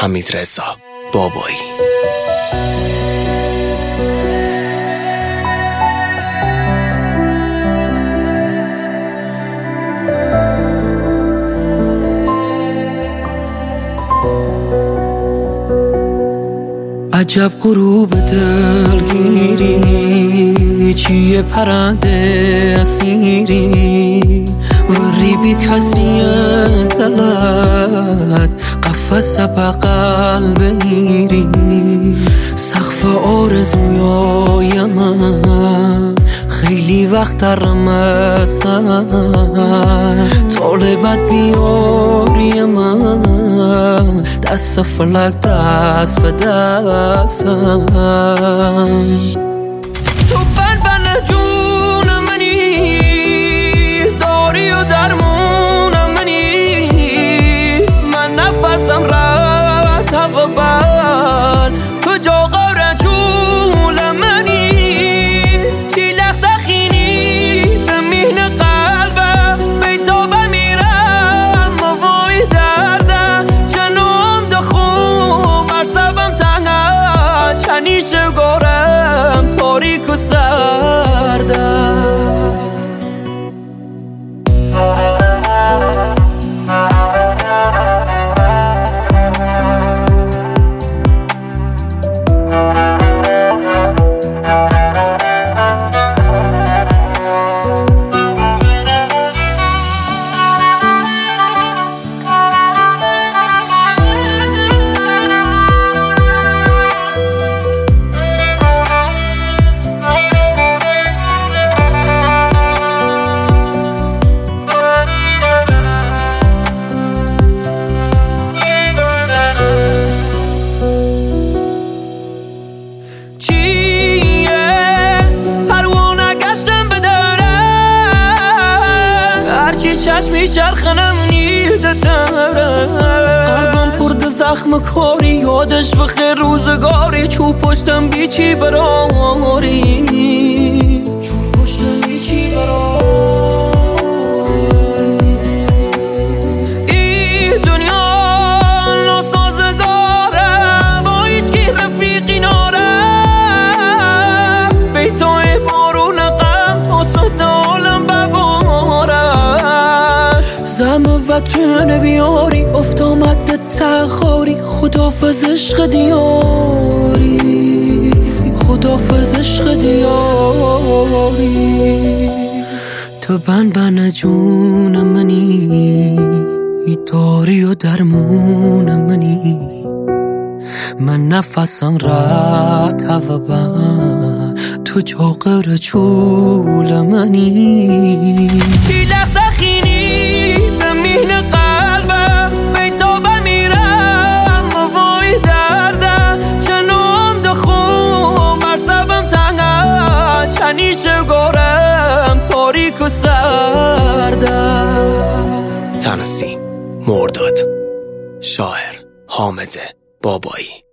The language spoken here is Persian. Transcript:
حمیدرضا بابایی. عجب غروب دلگیری، چیه پرنده اسیری وری بی کسی دلت قفص بغل بگیری. سقف آرزوی من خیلی وقت رمسن، طالبت بیاری من دست فلک دست به دستم. تو بن جون منی، داری و درمون منی، من نفسم رد و بر تو جا غور جول منی. چی لخت خینی به مهن قلبم، بیتا بمیرم وای دردم. جنوم دخوم مرسبم تنها، چنیش گورم تاریک و سردم. چشمی چرخنم نیده تره، قلبم پرد زخم کاری، یادش بخیر روزگاری. چوب پشتم بیچی براری، چوب پشتم بیچی براری. این دنیا ناسازگاره، با هیچکی رفیقی ناره. بیتای بارون غم تا سد عالم زم وطن بیاری، افت آمد تخاری. خدافظ عشق دیاری، خدافظ عشق دیاری. تو بن جون منی، داری و درمون منی، من نفسم رد و بر تو جا غیر چول منی. چی لخت خینی به مهن قلبم، بیتا بمیرم وای دردم. جنوم دخوم مرسبم تنها، چنیش گورم تاریک و سردم. تنظیم مرداد، شاعر حامد بابایی.